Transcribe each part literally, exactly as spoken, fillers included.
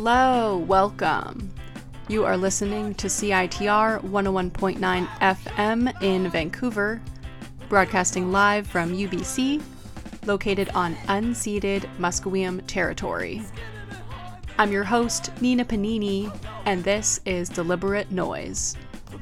Hello, welcome. You are listening to C I T R one oh one point nine F M in Vancouver, broadcasting live from U B C, located on unceded Musqueam territory. I'm your host, Nina Panini, and this is Deliberate Noise.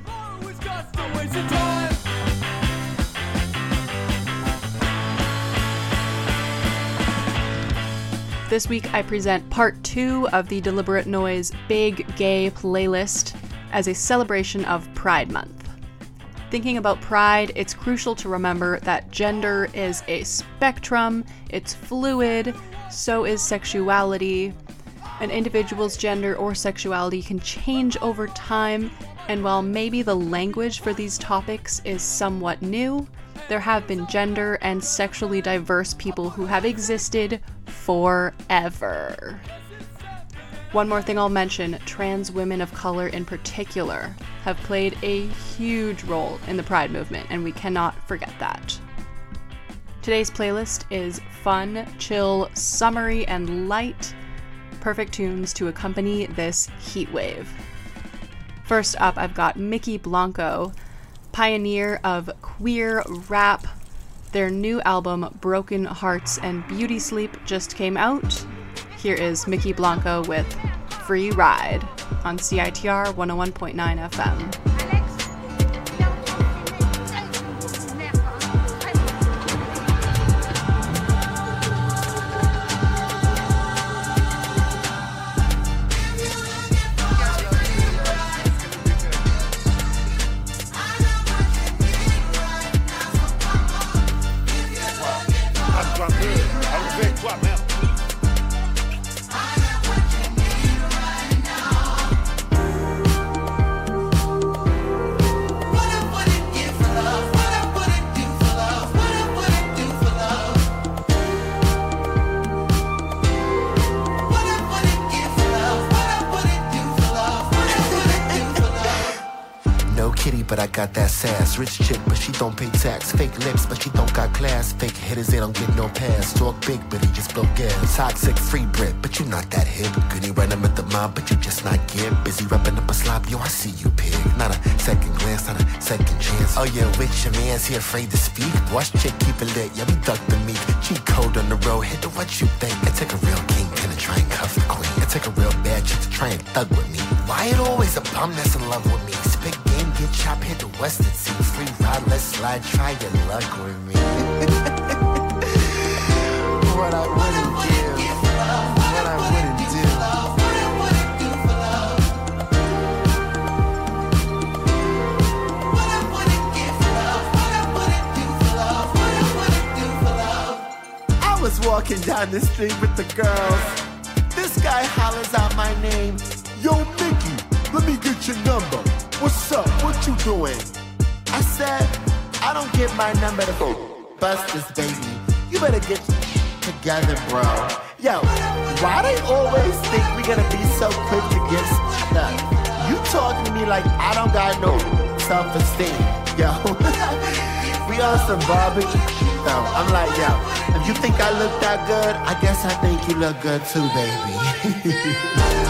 This week I present part two of the Deliberate Noise Big Gay playlist as a celebration of Pride Month. Thinking about Pride, it's crucial to remember that gender is a spectrum, it's fluid, so is sexuality. An individual's gender or sexuality can change over time, and while maybe the language for these topics is somewhat new, there have been gender and sexually diverse people who have existed forever. One more thing I'll mention, trans women of color in particular have played a huge role in the Pride movement, and we cannot forget that. Today's playlist is fun, chill, summery, and light. Perfect tunes to accompany this heat wave. First up, I've got Mickey Blanco, pioneer of queer rap. Their new album, Broken Hearts and Beauty Sleep, just came out. Here is Mickey Blanco with Free Ride on C I T R one oh one point nine F M. But I got that sass. Rich chick, but she don't pay tax. Fake lips, but she don't got class. Fake hitters, they don't get no pass. Talk big, but he just blow gas. Toxic, free Brit, but you not that hip. Goody run with the mob, but you just not get. Busy rubbing up a slob, yo, I see you, pig. Not a second glance, not a second chance. Oh yeah, with your man's he afraid to speak. Watch chick, keep it lit, yeah, we duck the meat. Cheat code on the road, hit the what you think. It take a real kingpin to try and cuff the queen. It take a real bad chick to try and thug with me. Why it always a bum that's in love with me? Spit game, get chopped, hit the Western Sea. Free ride, let's slide, try your luck with me. What I wouldn't give, what I wouldn't do. I was walking down the street with the girls. This guy hollers out my name. Yo, Mickey, let me get your number. What's up? What you doing? I said, I don't get my number to bust this baby. You better get together, bro. Yo, why they always think we gonna be so quick to get stuff? You talking to me like I don't got no self-esteem. Yo, we on some barbecue. No, I'm like, yo, if you think I look that good, I guess I think you look good too, baby.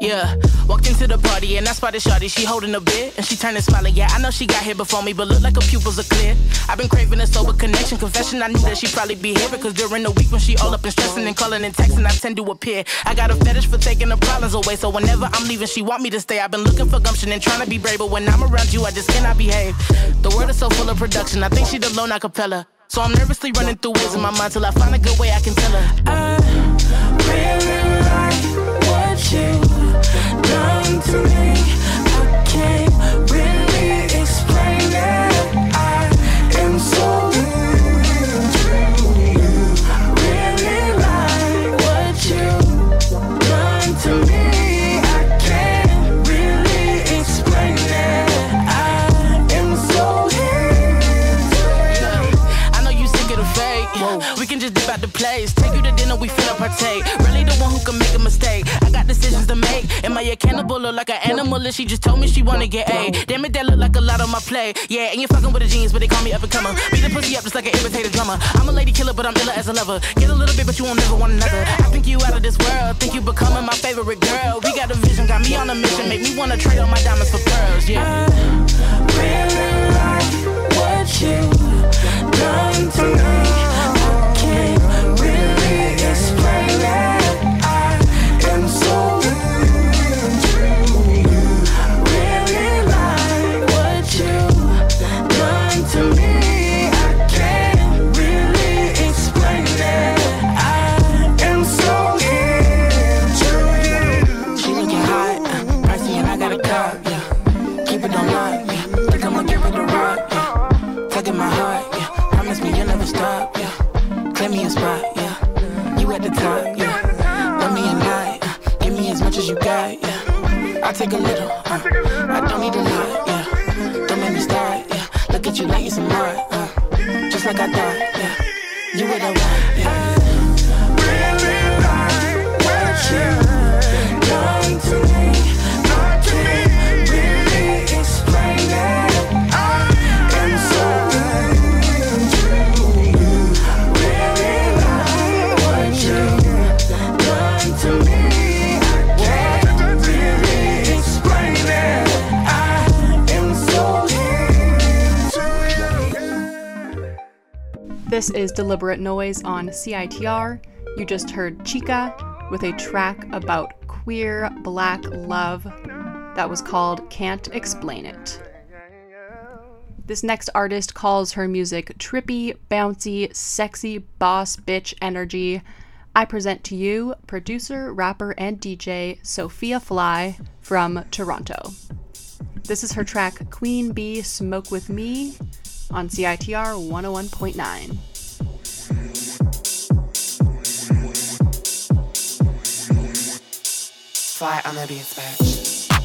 Yeah, walked into the party and I spotted shawty, she holding a beer and she turned and smiling. Yeah, I know she got here before me, but look like her pupils are clear. I've been craving a sober connection, confession. I knew that she'd probably be here because during the week when she all up and stressing and calling and texting, I tend to appear. I got a fetish for taking the problems away, so whenever I'm leaving, she want me to stay. I've been looking for gumption and trying to be brave, but when I'm around you, I just cannot behave. The world is so full of production, I think she'd alone a cappella. So I'm nervously running through words in my mind till I find a good way I can tell her. I really like what you've done to me. I can't really explain it. I am so into you. Really like what you've done to me. I can't really explain it. I am so into you. I know you sick of the fake. We can just dip out the place. Take you to dinner, we finna partake. Really the one who can make a mistake. I got decisions to make. Am I a cannibal or like an animal? And she just told me she wanna get A. Damn it, that look like a lot on my play. Yeah, and you're fucking with a genius, but they call me up and comer. Beat the pussy up just like an irritated drummer. I'm a lady killer, but I'm iller as a lover. Get a little bit, but you won't never want another. I think you out of this world. Think you becoming my favorite girl. We got a vision, got me on a mission. Make me wanna trade all my diamonds for pearls, yeah. I really like what you've done to me. I can't really explain it. I am so into you. Really like what you've done to me. I can't really explain it. I am so into you. She looking hot, uh, pricey and I got a car, yeah. Keep it on lock, yeah. Think I'ma give it a rock, yeah. Tugging my heart, yeah. Promise me you'll never stop, yeah. Claim me a spot, yeah. You at the top, yeah. Love me a night, uh, give me as much as you got, yeah. I'll take a little, uh, I don't need a lot, yeah. Don't make me start, yeah. Look at you like you some more, uh, just like I thought, yeah. You what I want, yeah. Really like what you done to me. I can't really explain it. I am so into you. Really like what you done to me. I can't really explain it. I am so into you. This is Deliberate Noise on C I T R. You just heard Chica with a track about queer black love that was called Can't Explain It. This next artist calls her music trippy, bouncy, sexy, boss bitch energy. I present to you producer, rapper, and D J Sophia Fly from Toronto. This is her track Queen Bee Smoke With Me on C I T R one oh one point nine. Fly on the beats, bitch.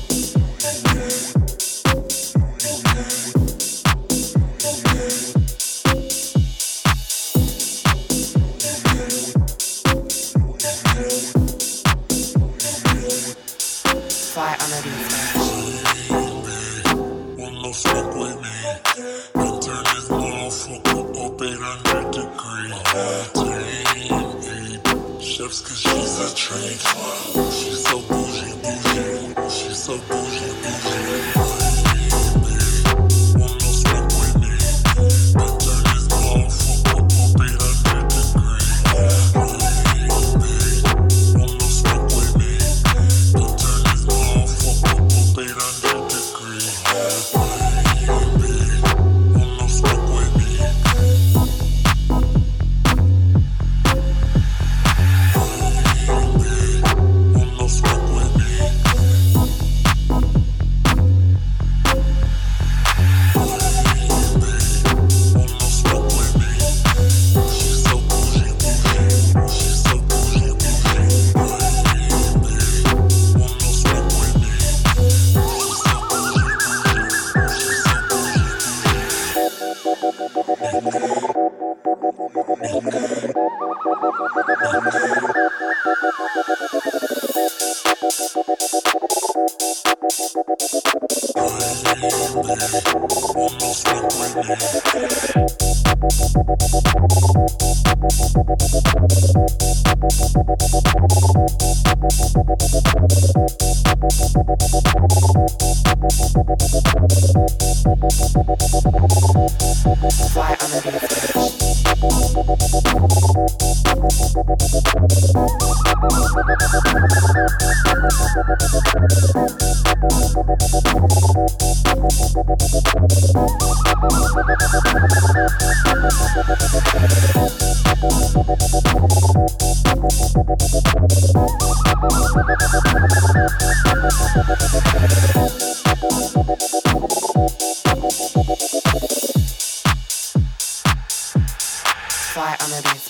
Fly on the beats, bitch. Wanna fuck with me? I turn this motherfucker up eight hundred degrees. Chefs, cause she's a train. She's so bougie, bougie. She's so bougie, bougie. Wanna fuck with me? I turn this motherfucker up eight hundred degrees. Wanna fuck with me? I turn this motherfucker up eight hundred degrees. Wanna fuck with me? Wanna fuck with me? Wanna fuck with me? She's so bougie, bougie. She's so bougie, bougie. Wanna fuck with me? She's so bougie, bougie. She's so bougie, bougie. Fly on the beat. Fly on the beat,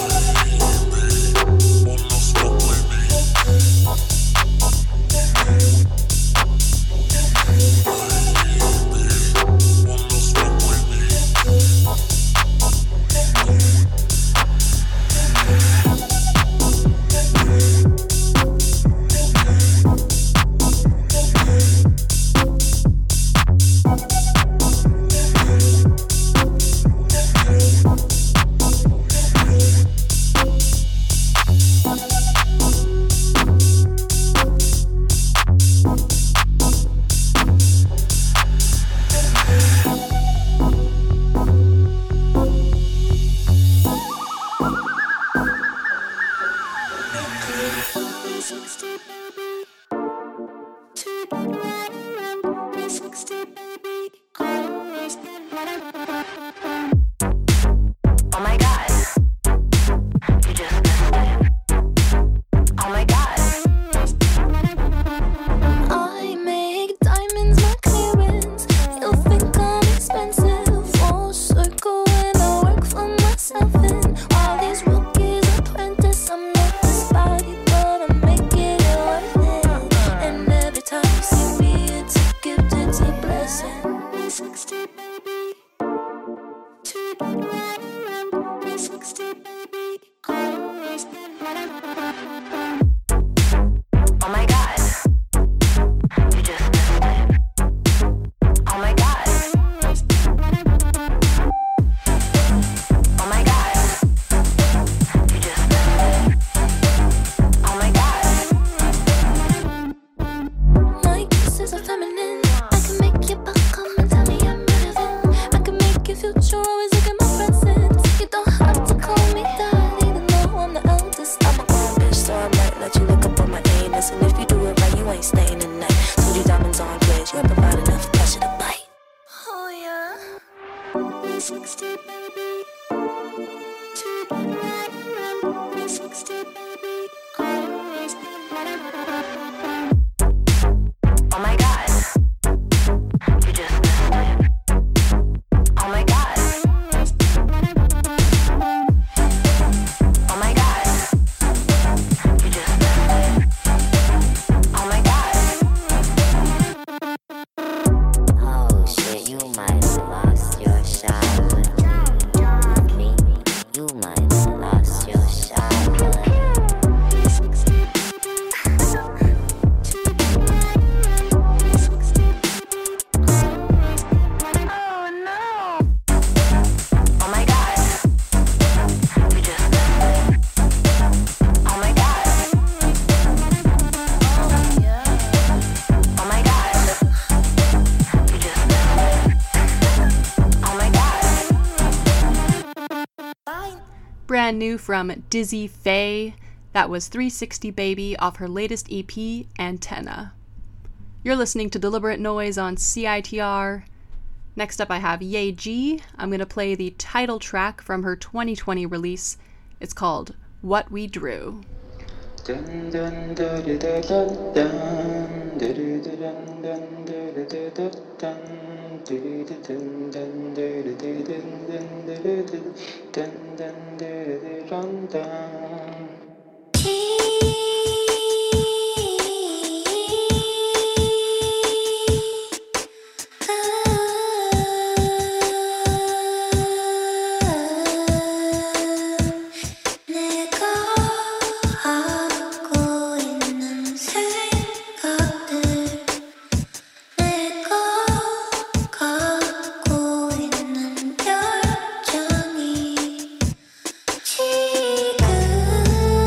Brand new from Dizzy Faye, that was three sixty Baby off her latest E P, Antenna. You're listening to Deliberate Noise on C I T R. Next up I have Ye G. I'm going to play the title track from her twenty twenty release. It's called What We Drew. Dun, dun, dun, dun, dun, dun, dun, dun. 지금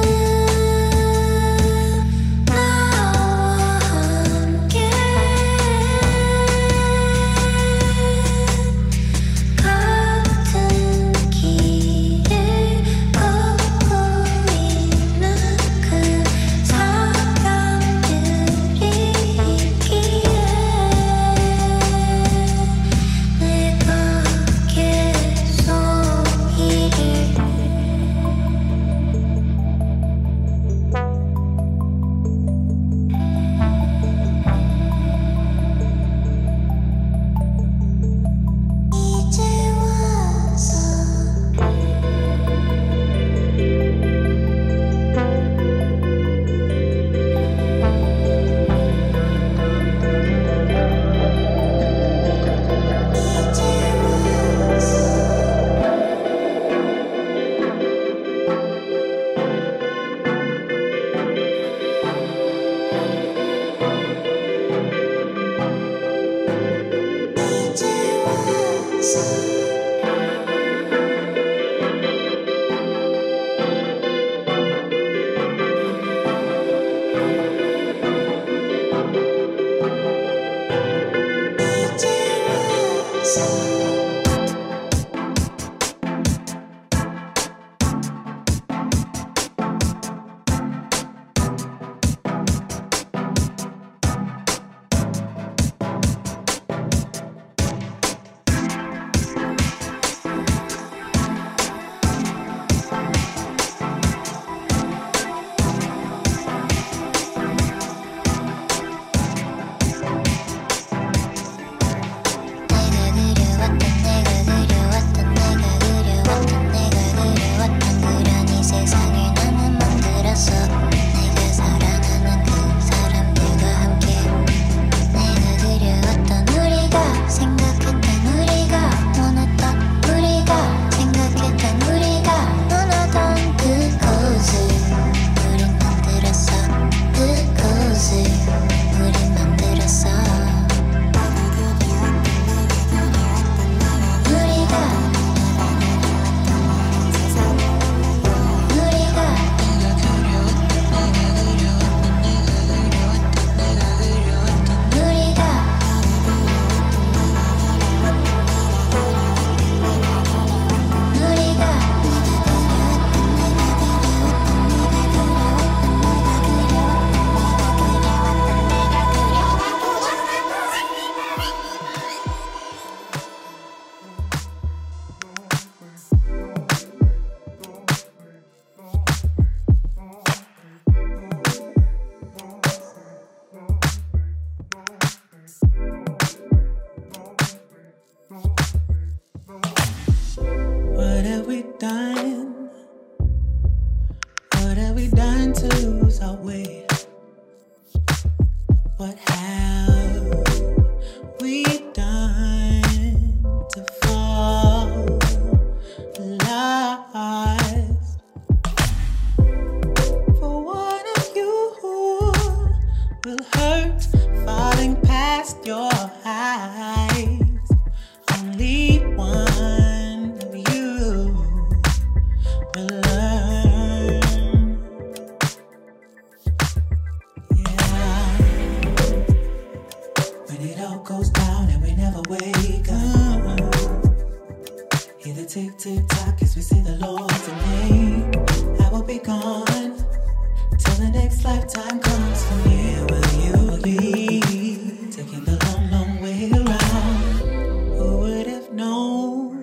tick, tick, tock as we say the Lord's name. I will be gone till the next lifetime comes for me. Will you be taking the long, long way around? Who would have known?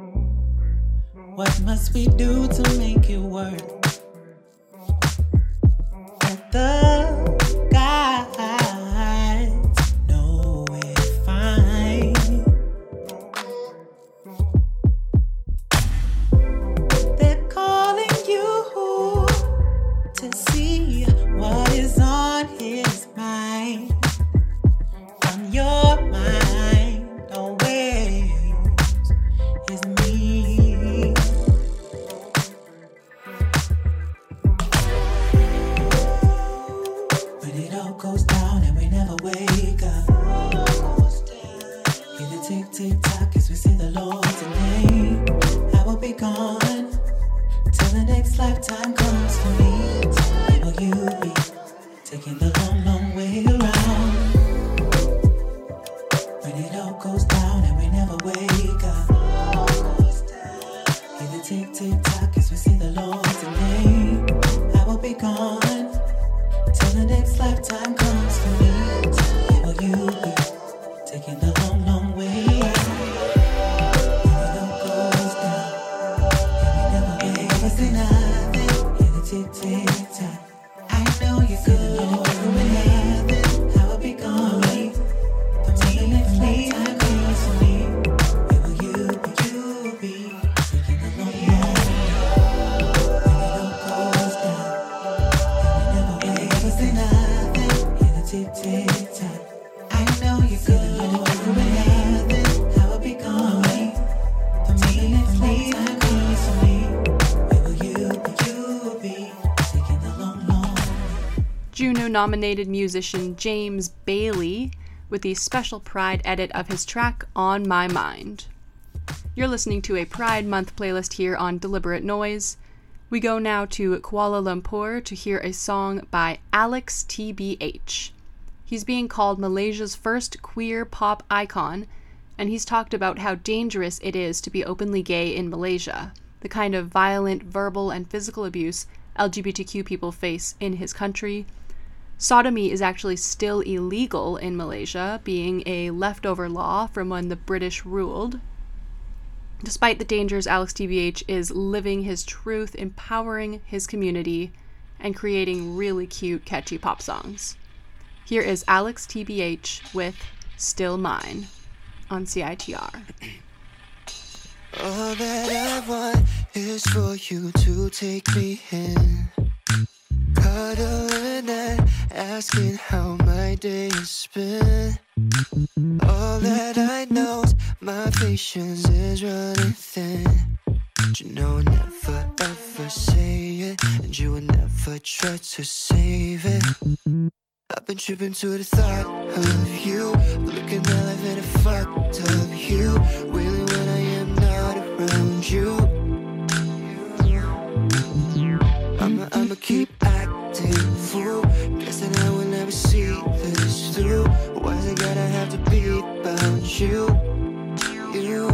What must we do to make it work? Let the guys know we're fine. They're calling you to see what is on his mind. On your mind always is me. When it all goes down and we never wake up, hear the tick, tick, tock as we say the Lord's name. I will be gone till the next lifetime comes for me. Where will you be taking the long, long way around? When it all goes down and we never wake up, hear the tick, tick, tock as we say the Lord's name. I will be gone till the next lifetime comes for me. Where will you be taking the long, long way around? When it all goes down and we never wake up, hear the tick, tick, tock. I know you're good. I will be gone till the next lifetime comes for me. Where will you be? You be taking the long, long way. When it all goes down and we never wake up, hear the tick, tick, tock. I know you're good. I will be gone till the next lifetime comes for me. Where will you be? You be taking the long, long way. Juno-nominated musician James Bailey with the special Pride edit of his track On My Mind. You're listening to a Pride Month playlist here on Deliberate Noise. We go now to Kuala Lumpur to hear a song by Alex T B H. He's being called Malaysia's first queer pop icon, and he's talked about how dangerous it is to be openly gay in Malaysia, the kind of violent verbal and physical abuse L G B T Q people face in his country. Sodomy is actually still illegal in Malaysia, being a leftover law from when the British ruled. Despite the dangers, Alex T B H is living his truth, empowering his community, and creating really cute, catchy pop songs. Here is Alex T B H with Still Mine on C I T R. All that I want is for you to take me in, cuddling and asking how my day has been. All that I know is my patience is running thin. But you know, never ever say it, and you will never try to save it. I've been tripping to the thought of you, looking at life in a fucked up hue, really when I am not around you. I'ma, I'ma keep acting fool, guessing I will never see this through. Why's it gotta have to be about you? You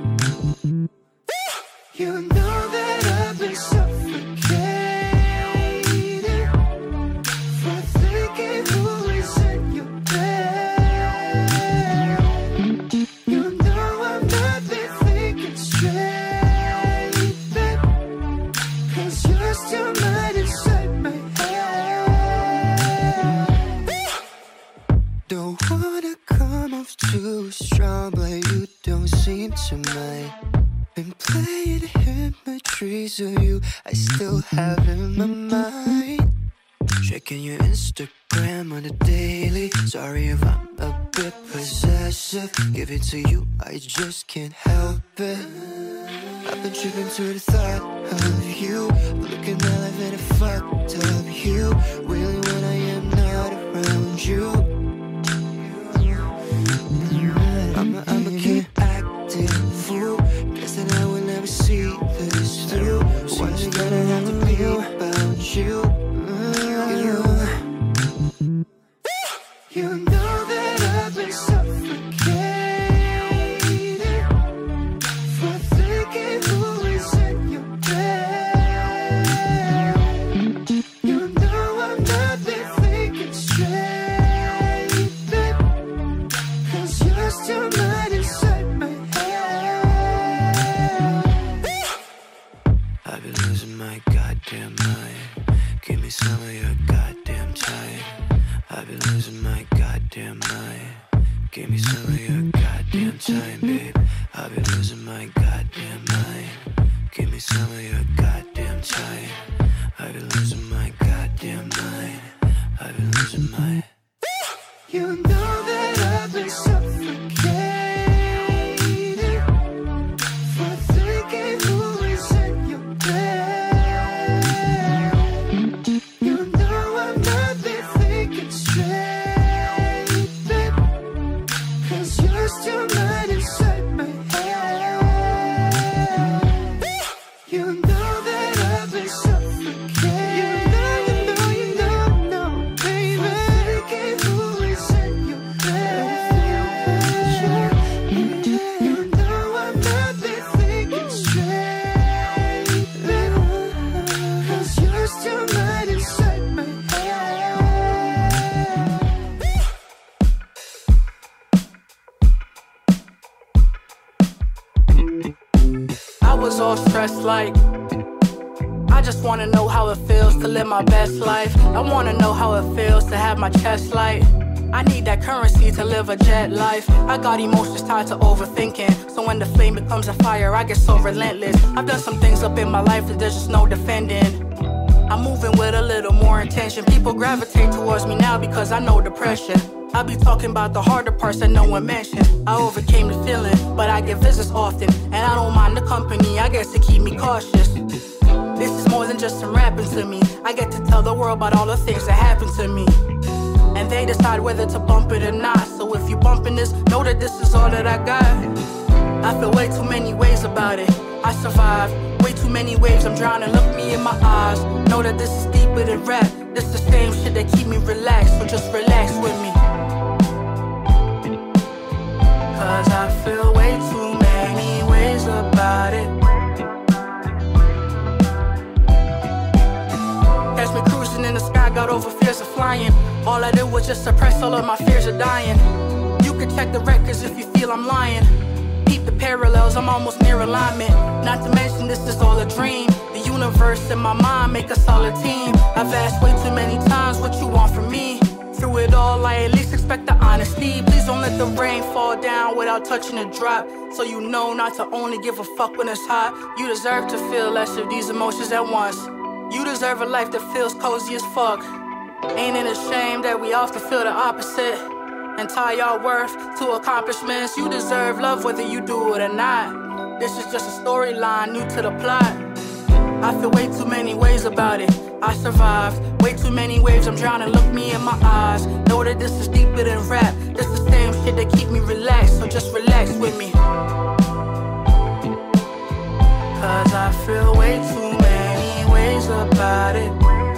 You know that I've been suffocating for thinking who is in your bed. You know I've not been thinking straight, babe, 'cause you're still mine inside my head. Don't wanna come off too strong, but you don't seem to mind. Been playing hypnotries of you, I still have in my mind. Checking your Instagram on a daily. Sorry if I'm a bit possessive. Give it to you, I just can't help it. I've been tripping to the thought of you, looking at life in a fucked up hue, really when I am not around you. I'ma, I'ma keep acting fool, guessing I will never see this through. Why's it gotta have to be about you? You, you know that I've been suffocating for thinking goddamn mind. Give me some of your goddamn time. I've been losing my goddamn mind. Give me some of your goddamn time, babe. I've been losing my goddamn mind. Give me some of your goddamn time. I've been losing my goddamn mind. I've been losing my. You know that I've been suffocating for thinking who is in your bed. You know I'm not been thinking straight, babe, 'cause you're still right inside my head. You know that I've been suffocating. You know, you know, you know, no, baby, for thinking who is in your bed. You know I'm not been thinking straight, babe, 'cause you're still right inside my head. I was all stressed like I just wanna know how it feels to live my best life. I wanna know how it feels to have my chest light. I need that currency to live a jet life. I got emotions tied to overthinking, so when the flame becomes a fire, I get so relentless. I've done some things up in my life that there's just no defending. I'm moving with a little more intention. People gravitate towards me now because I know depression. I be talking about the harder parts that no one mentioned. I overcame the feeling, but I get visits often, and I don't mind the company, I guess to keep me cautious. This is more than just some rapping to me. I get to tell the world about all the things that happened to me, and they decide whether to bump it or not. So if you bumping this, know that this is all that I got. I feel way too many ways about it. I survived way too many waves, I'm drowning. Look me in my eyes, know that this is deeper than rap. This the same shit that keep me relaxed, so just relax with me. Cause I feel way too many ways about it. Catch me cruising in the sky, got over fears of flying. All I did was just suppress all of my fears of dying. You can check the records if you feel I'm lying. Deep the parallels, I'm almost near alignment. Not to mention this is all a dream. The universe and my mind make us all a team. I've asked way too many times what you want from me. Through it all, I at least expect the honesty. Please don't let the rain fall down without touching a drop, so you know not to only give a fuck when it's hot. You deserve to feel less of these emotions at once. You deserve a life that feels cozy as fuck. Ain't it a shame that we often feel the opposite and tie our worth to accomplishments? You deserve love whether you do it or not. This is just a storyline new to the plot. I feel way too many ways about it. I survived way too many waves, I'm drowning. Look me in my eyes, know that this is deeper than rap. This the same shit that keep me relaxed, so just relax with me. Cause I feel way too many ways about it.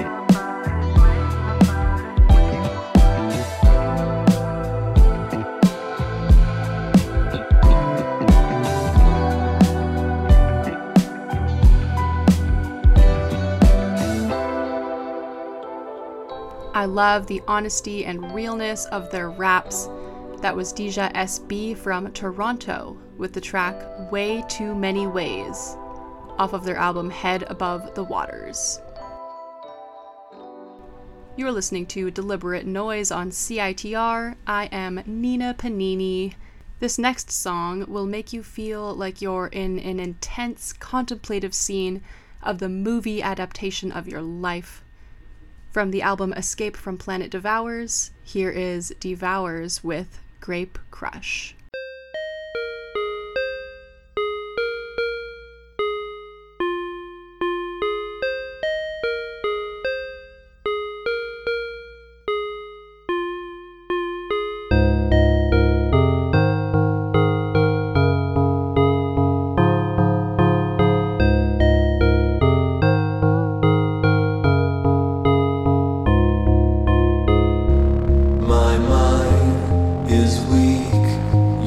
I love the honesty and realness of their raps. That was Deja S B from Toronto with the track Way Too Many Ways off of their album Head Above the Waters. You're listening to Deliberate Noise on C I T R. I am Nina Panini. This next song will make you feel like you're in an intense contemplative scene of the movie adaptation of your life. From the album Escape from Planet Devours, here is Devours with Grape Crush. My mind is weak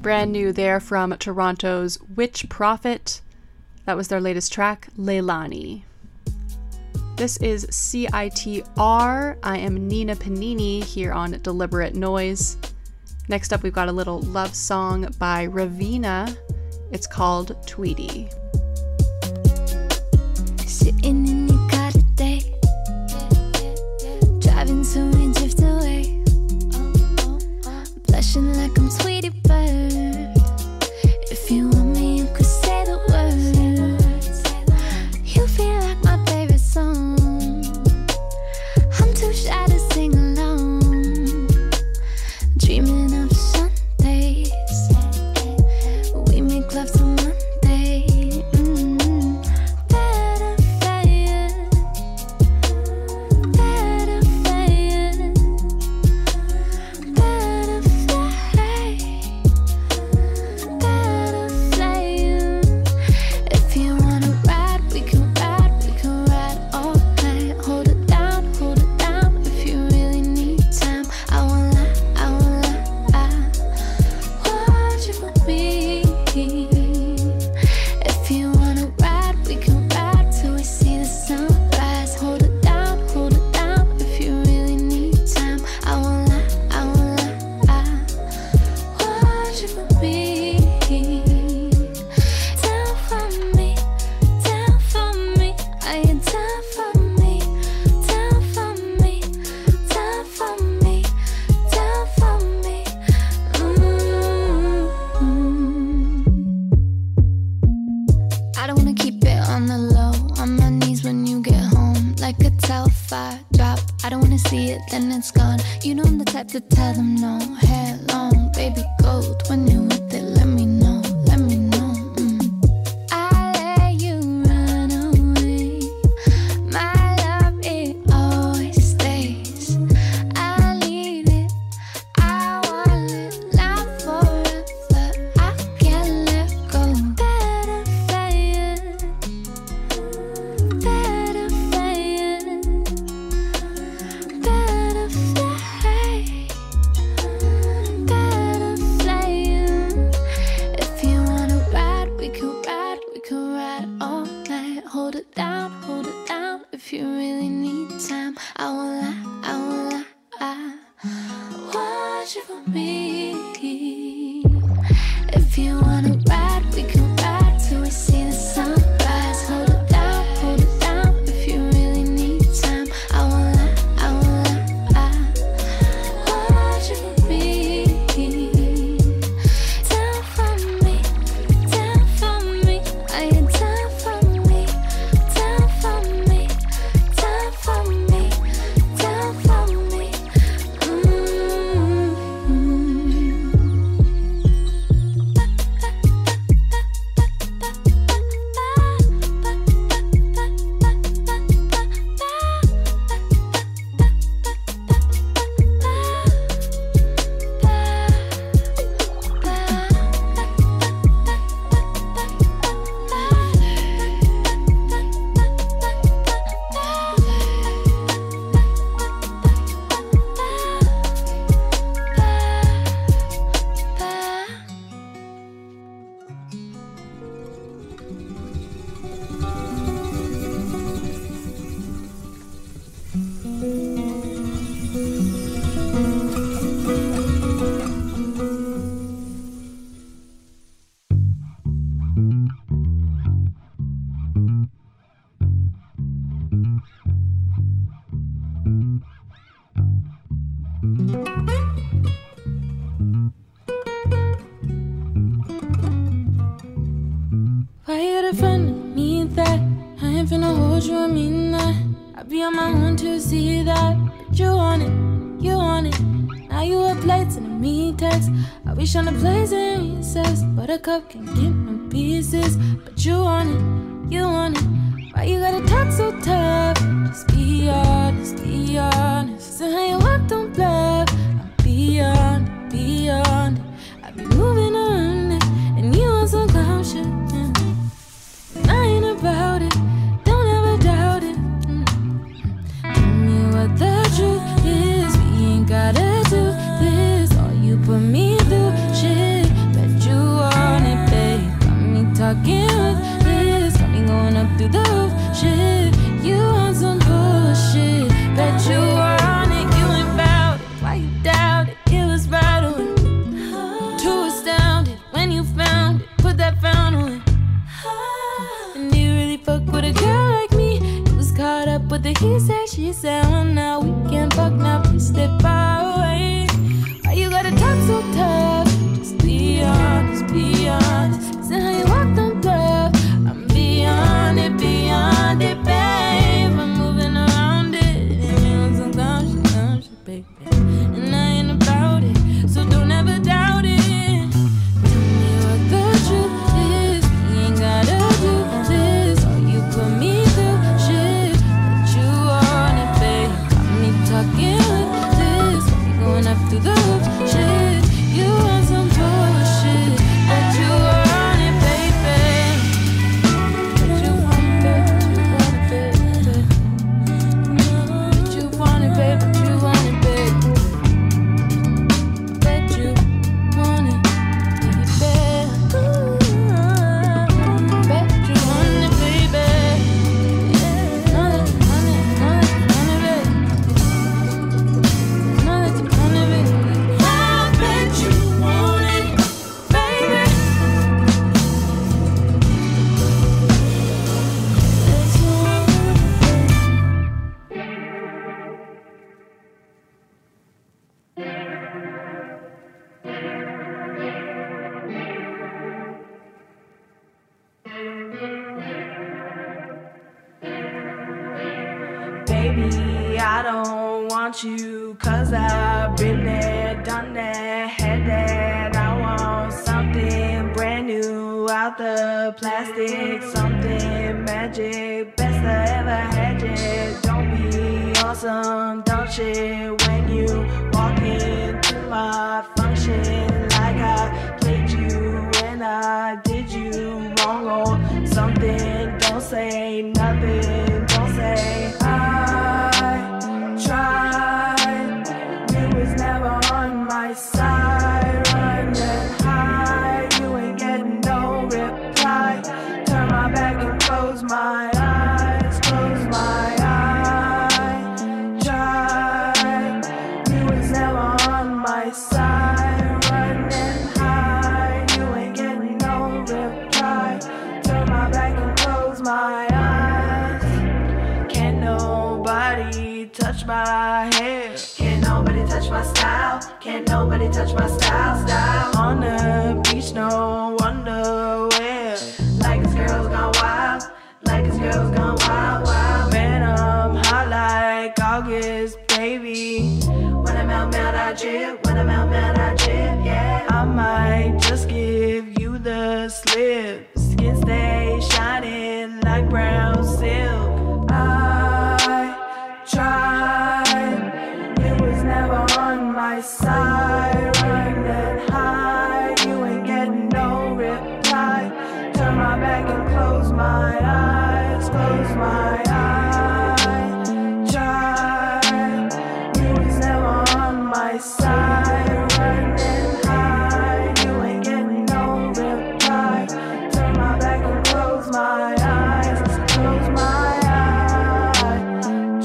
Brand new there from Toronto's Witch Prophet. That was their latest track, Leilani. This is C I T R. I am Nina Panini here on Deliberate Noise. Next up, we've got a little love song by Raveena. It's called Tweety. Sitting in your car today, driving so we drift away, blushing like I'm Tweety Bird. If you want me, you could say the words. You feel like my favorite song. I'm too shy to sing along. Dreaming of Sundays, we make love till Monday. Mm-hmm. Better fire, better fire, better fly, better fly. If you wanna ride, we can ride, we can ride all night. Hold it down, hold it down. If you really need time, I won't lie, I won't lie. I want you for me. If you wanna ride, we can ride till we see the sunrise. Hold it down, hold it down. If you really need time, I won't lie, I won't lie. I want you for me. Down for me, down for me. Are you down for me? Down for me, down for me, down for me. Mm-hmm. I don't wanna keep it on the low, on my knees when you get home, like a Telfar drop. I don't wanna see it, then it's gone. You know I'm the type to tell them no. Hair long, baby gold. When you're with it, let me know, let me know. Mm. I let you run away. My love, it always stays. I need it, I want it, not forever. I can't let go. Better fire, better fire, better fly, better fly. If you wanna ride, we can ride, we can ride all night. Hold it down, hold it down. If you really need time, I won't lie, I won't lie. I want you for me. If you wanna ride, we can ride till we see the sunrise. Hold it down, hold it down. If you really need time, I won't lie, I won't lie. I want you for me. Down for me, down for me. Are you down for me? Down for me, down for me, down for me. Why you the friend of me that I ain't finna hold you, I mean that. I be on my own to see that, but you want it, you want it. Now you up late sending me text. I wish on the place in recess, but a cup can get no pieces. But you want it, you want it. Why you gotta talk so tough? Just be honest, be honest. So how you walk, don't bluff. I'm beyond it, beyond it. I be moving around it, and you want some clown shit, yeah. I ain't about it, don't ever doubt it. Mm. Tell me what the truth is, we ain't gotta do this. All you put me through, shit. Bet the he say, she said, well now we can fuck now, please stay far away. Why you gotta talk so tough? Just be honest, be honest. Is that how you walk them tough? I'm beyond it, beyond it, babe. I'm moving around it, and you on some conscious, conscious, baby. And I ain't about it, so don't ever doubt it. Tell me what the truth is. We ain't gotta do this. Or you put me through shit, but you want it, babe. Got me talking like this. We going up through the hoop, shit. You want some bullshit, but you want it, baby. But you want it, babe. But you want it, babe. But you want it, babe. Bet you want it, baby. Bet you want it, baby. Know that you want it, know that you want it, baby. Know that you want it, baby. I bet you want it, baby. Bet you want it, Baby, I don't want you, cause I've been there, done that, had that. I want something brand new out the plastic, something magic, best I ever had yet. Don't be awesome, don't shit when you walk into my function like I played you when I did you wrong or something. Don't say nothing, don't say I tried. You was never on my side. Run and hide, you ain't getting no reply. Turn my back and close my eyes, close my eyes. Tried, you was never on my side. Run and hide, you ain't getting no reply. Turn my back and close my eyes. Can't nobody touch my hair. Can't nobody touch my style. Can't nobody touch my style, style. On the beach, no underwear. Like this girl's gone wild. Like this girl's gone wild, wild. Man, I'm hot like August, baby. When I'm out, mad, I drip. When I'm out, mad, I drip, yeah. I might just give you the slip. Skin stay shining like brown silk. I tried, you was never on my side. Run and hide, you ain't getting no reply. Turn my back and close my eyes, close my eyes. Tried, you was never on my side. Run and hide, you ain't getting no reply. Turn my back and close my eyes, close my eyes.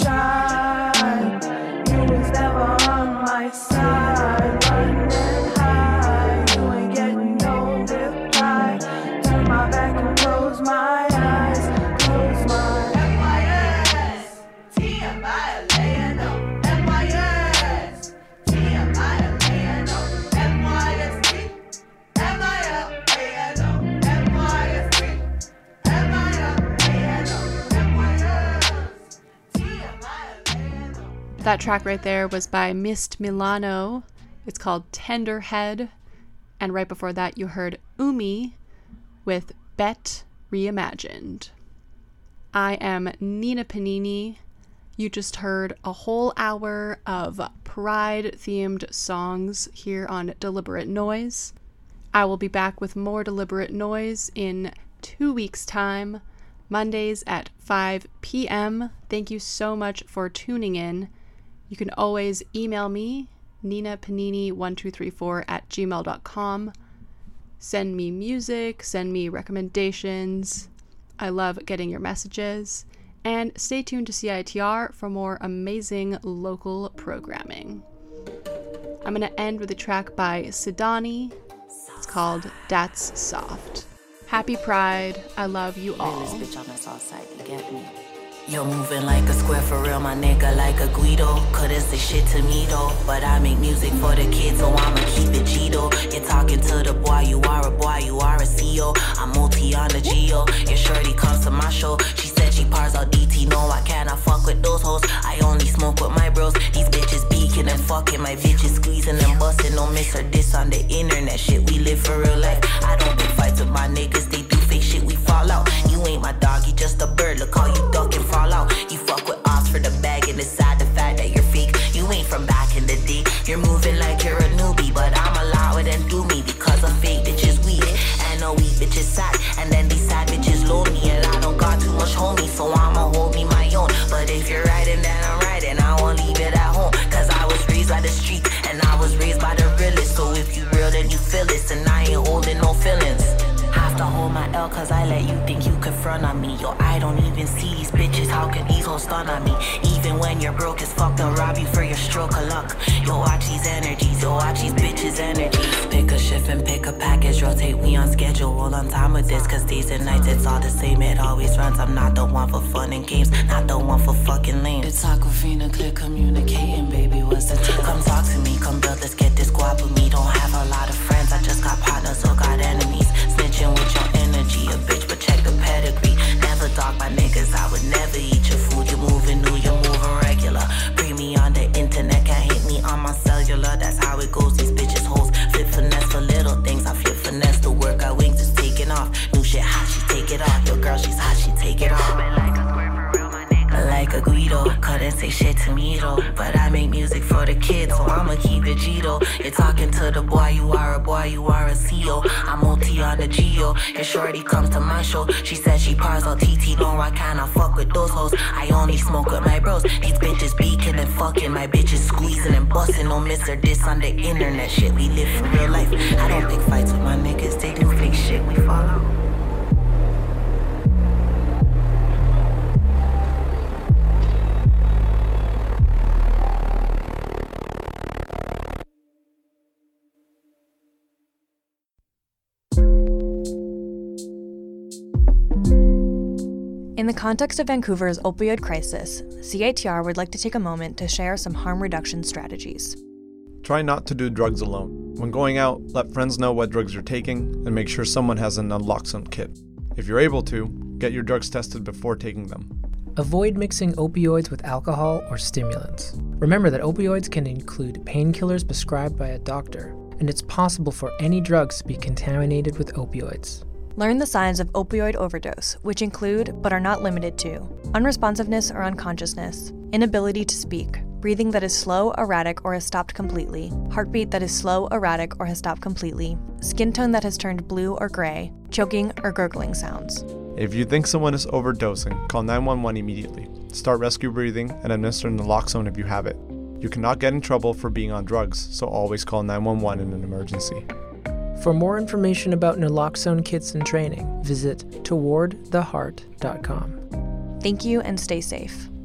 Tried, you was never on my side. Run and hide, you ain't getting no reply. Turn my back and close my eyes, close my eyes. F Y S, T M I L A N O. F Y S, T M I L A N O. F Y S T, M I L A N O. F Y S T, M I L A N O. F Y S, T M I L A N O. That track right there was by Mist Milano. It's called Tenderhead. And right before that, you heard Umi with Bet Reimagined. I am Nina Panini. You just heard a whole hour of Pride-themed songs here on Deliberate Noise. I will be back with more Deliberate Noise in two weeks' time, Mondays at five p.m. Thank you so much for tuning in. You can always email me, nina panini one two three four at gmail dot com. Send me music, send me recommendations. I love getting your messages. And stay tuned to C I T R for more amazing local programming. I'm going to end with a track by Sidani. It's called That's Soft. Happy Pride. I love you all. Realest bitch on the south side, you get me? You're moving like a square for real, my nigga, like a Guido. Couldn't say shit to me though, but I make music for the kids, so I'ma keep it Gito. You're talking to the boy, you are a boy, you are a C O. I'm multi on the Geo. Your shorty comes to my show. She said she pars out D T, no I cannot fuck with those hoes. I only smoke with my bros. These bitches beaking and fucking, my bitches squeezing and busting. Don't miss her diss on the internet, shit we live for real life. I don't pick fights with my niggas, they do fake shit, we fall out. You ain't my dog, you just a bird, look how you duck and fall out. You fuck with ops for the bag and decide the fact that you're fake. You ain't from back in the day. You're moving like you're a newbie, but I'm allow it and do me because I'm fake bitches weak and no weak bitches sad, and then these sad bitches lonely, and I don't got too much homies, so I'ma hold me my own. But if you're riding, then I'm riding. I won't leave it at home, cause I was raised by the street and I was raised by the realest. So if you real, then you feel this, and I ain't holding no feelings. Have to hold my L cause I let you think you could front on me. Yo, I don't even see these bitches, how can these hoes stun on me? Even when you're broke as fuck, they'll rob you for your stroke of luck. Yo, watch these energies, yo, watch these bitches' energies. Pick a shift and pick a package, rotate, we on schedule, all on time with this. Cause days and nights, it's all the same, it always runs. I'm not the one for fun and games, not the one for fucking lame. It's Aquafina, clear communicating, baby, what's the tip? Come talk to me, come build, let's get this guap with me. Don't have a lot of friends, I just got partners, so got enemies. Snitching with your energy, a bitch, but check the pedigree. Never dog my niggas, I would never eat your food. You're moving new, you're moving regular. Bring me on the internet, can't hit me on my cellular. That's how it goes, these bitches hoes. Flip finesse for little things, I flip finesse. The work I wings is taking off. New shit hot, she take it off. Your girl, she's hot, she take it off. Like a Guido, couldn't say shit to me though, but I make music for the kids, so I'ma keep it Gito. You're talking to the boy, you are a boy, you are a C O. I'm O T on the Geo. Your shorty comes to my show. She said she pars out T T, no I cannot fuck with those hoes. I only smoke with my bros. These bitches beaking and fucking, my bitches squeezing and busting. Don't miss her diss on the internet, shit we live for real life. I don't pick fights with my niggas, they do fake shit, we fall out. In the context of Vancouver's opioid crisis, C I T R would like to take a moment to share some harm reduction strategies. Try not to do drugs alone. When going out, let friends know what drugs you're taking and make sure someone has an naloxone kit. If you're able to, get your drugs tested before taking them. Avoid mixing opioids with alcohol or stimulants. Remember that opioids can include painkillers prescribed by a doctor, and it's possible for any drugs to be contaminated with opioids. Learn the signs of opioid overdose, which include, but are not limited to, unresponsiveness or unconsciousness, inability to speak, breathing that is slow, erratic, or has stopped completely, heartbeat that is slow, erratic, or has stopped completely, skin tone that has turned blue or gray, choking or gurgling sounds. If you think someone is overdosing, call nine one one immediately. Start rescue breathing and administer naloxone if you have it. You cannot get in trouble for being on drugs, so always call nine one one in an emergency. For more information about naloxone kits and training, visit toward the heart dot com. Thank you and stay safe.